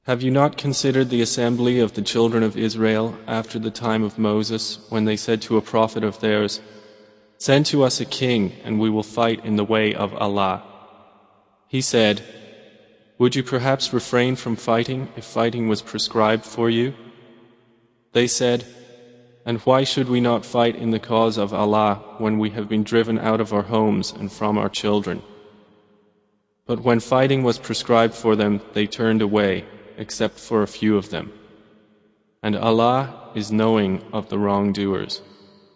Have you not considered the assembly of the children of Israel after the time of Moses, when they said to a prophet of theirs, "Send to us a king, and we will fight in the way of Allah"? He said, "Would you perhaps refrain from fighting if fighting was prescribed for you?" They said, "And why should we not fight in the cause of Allah when we have been driven out of our homes and from our children?" But when fighting was prescribed for them, they turned away, except for a few of them. And Allah is knowing of the wrongdoers.